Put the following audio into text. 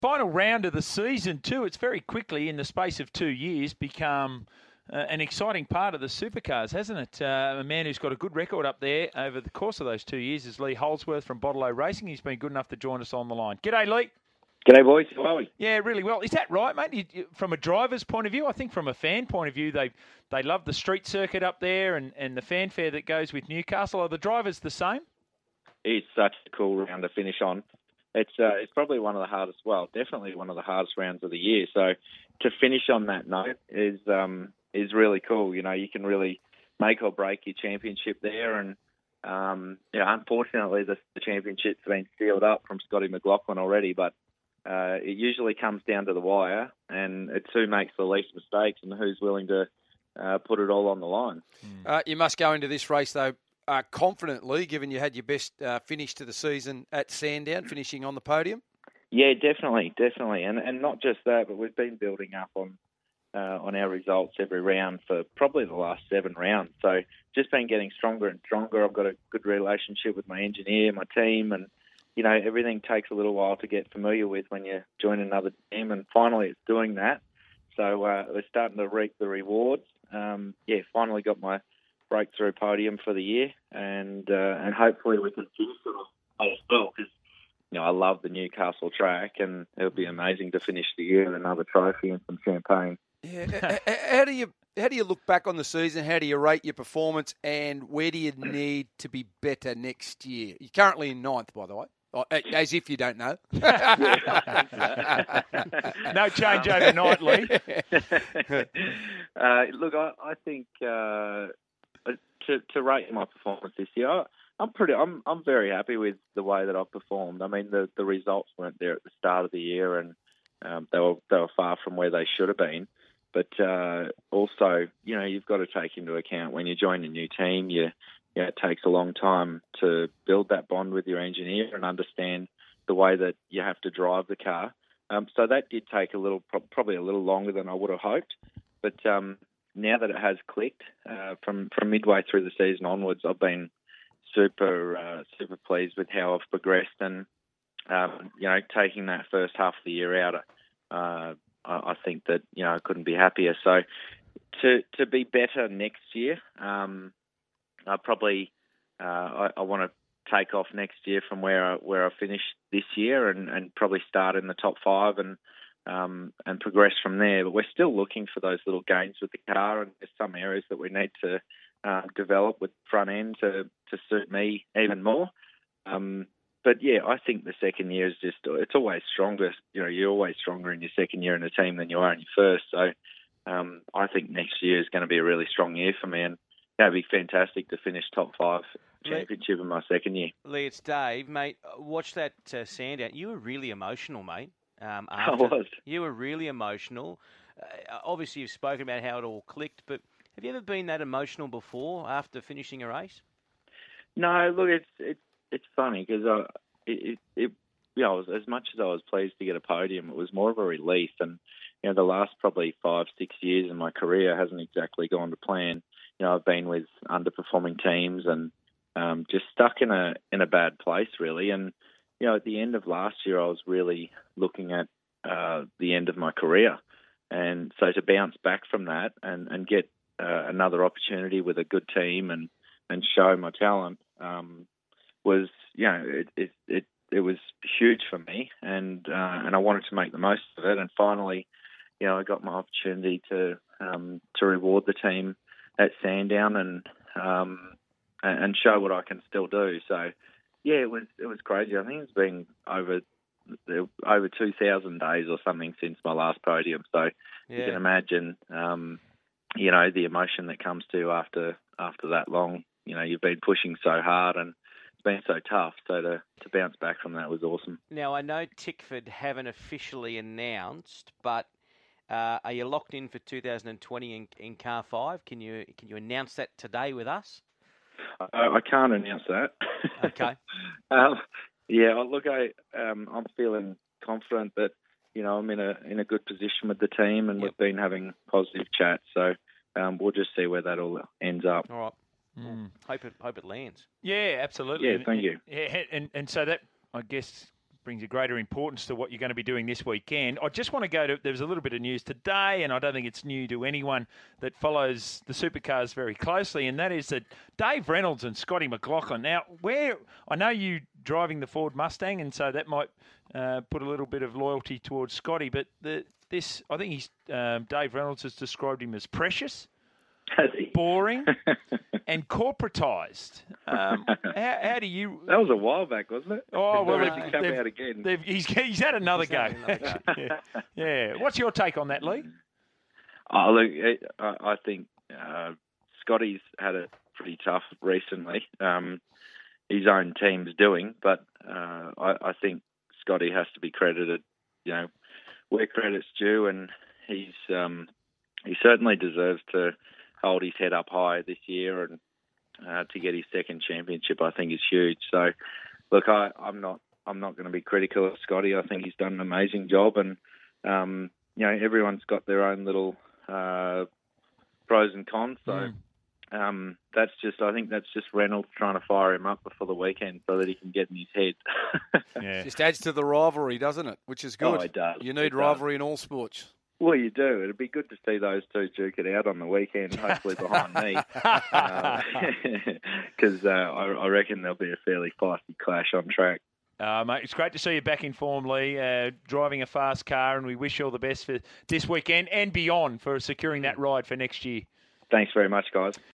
Final round of the season too. It's very quickly, in the space of 2 years, become an exciting part of the supercars, hasn't it? A man who's got a good record up there over the course of those 2 years is Lee Holdsworth from Bottle Racing. He's been good enough to join us on the line. G'day, Lee. G'day, boys. How are we? Yeah, really well. Is that right, mate? From a driver's point of view, I think from a fan point of view, they love the street circuit up there and the fanfare that goes with Newcastle. Are the drivers the same? It's such a cool round to finish on. It's probably one of the hardest, definitely one of the hardest rounds of the year. So to finish on that note is really cool. You know, you can really make or break your championship there. And, unfortunately, the championship's been sealed up from Scotty McLaughlin already, but it usually comes down to the wire, and it's who makes the least mistakes and who's willing to put it all on the line. You must go into this race, though, confidently, given you had your best finish to the season at Sandown, finishing on the podium. Yeah, definitely, and not just that, but we've been building up on our results every round for probably the last 7 rounds. So just been getting stronger and stronger. I've got a good relationship with my engineer, my team, and you know everything takes a little while to get familiar with when you join another team, and finally it's doing that. So we're starting to reap the rewards. Finally got my breakthrough podium for the year, and hopefully we can finish it off as well, because I love the Newcastle track, and it'll be amazing to finish the year with another trophy and some champagne. Yeah. How do you look back on the season? How do you rate your performance, and where do you need to be better next year? You're currently in 9th, by the way. As if you don't know. No change overnight, Lee. Look, I think to rate my performance this year, I'm very happy with the way that I've performed. I mean, the results weren't there at the start of the year, and they were far from where they should have been. But also, you've got to take into account when you join a new team, it takes a long time to build that bond with your engineer and understand the way that you have to drive the car. So that did take probably a little longer than I would have hoped. But now that it has clicked, from midway through the season onwards, I've been super pleased with how I've progressed, and taking that first half of the year out, I think that I couldn't be happier. So to be better next year, I want to take off next year from where I finished this year, and probably start in the top 5 and progress from there. But we're still looking for those little gains with the car, and there's some areas that we need to develop with front end to suit me even more. But yeah, I think the second year is it's always stronger. You're always stronger in your second year in a team than you are in your first. So I think next year is going to be a really strong year for me, and that'd be fantastic to finish top 5 championship in my second year. Lee, it's Dave, mate. Watch that Sandown. You were really emotional, mate. I was. You were really emotional. Obviously, you've spoken about how it all clicked, but have you ever been that emotional before after finishing a race? No, look, it's funny because as much as I was pleased to get a podium, it was more of a relief. And the last probably 5-6 years in my career hasn't exactly gone to plan. I've been with underperforming teams and just stuck in a bad place, really. And at the end of last year, I was really looking at the end of my career, and so to bounce back from that and get another opportunity with a good team and show my talent was it was huge for me, and I wanted to make the most of it. And finally, I got my opportunity to reward the team at Sandown and show what I can still do. So yeah, it was crazy. I think it's been over 2,000 days or something since my last podium. So you can imagine, the emotion that comes to after that long. You've been pushing so hard and it's been so tough. So to bounce back from that was awesome. Now, I know Tickford haven't officially announced, but are you locked in for 2020 in Car 5? Can you announce that today with us? I can't announce that. Okay. Look, I'm feeling confident that I'm in a good position with the team, and we've been having positive chats. So we'll just see where that all ends up. All right. Hope it lands. Yeah, absolutely. Yeah, thank you. Yeah, and so that, I guess, brings a greater importance to what you're going to be doing this weekend. I just want to go to, there was a little bit of news today, and I don't think it's new to anyone that follows the supercars very closely, and that is that Dave Reynolds and Scotty McLaughlin. Now, I know you driving the Ford Mustang, and so that might put a little bit of loyalty towards Scotty, but I think Dave Reynolds has described him as precious, boring, and corporatised. How do you? That was a while back, wasn't it? Oh well, they've come out again. He's had another go. Yeah. What's your take on that, Lee? Oh, look, I think Scotty's had it pretty tough recently. His own team's doing, but I think Scotty has to be credited. Where credit's due, and he certainly deserves to hold his head up high this year, and to get his second championship, I think is huge. So, look, I'm not going to be critical of Scotty. I think he's done an amazing job, and everyone's got their own little pros and cons. So. I think that's just Reynolds trying to fire him up before the weekend so that he can get in his head. Yeah. Just adds to the rivalry, doesn't it? Which is good. Oh, it does. You need rivalry in all sports. Well, you do. It'd be good to see those two duke it out on the weekend, hopefully behind me, because I reckon there'll be a fairly feisty clash on track. Mate, it's great to see you back in form, Lee, driving a fast car, and we wish you all the best for this weekend and beyond for securing that ride for next year. Thanks very much, guys.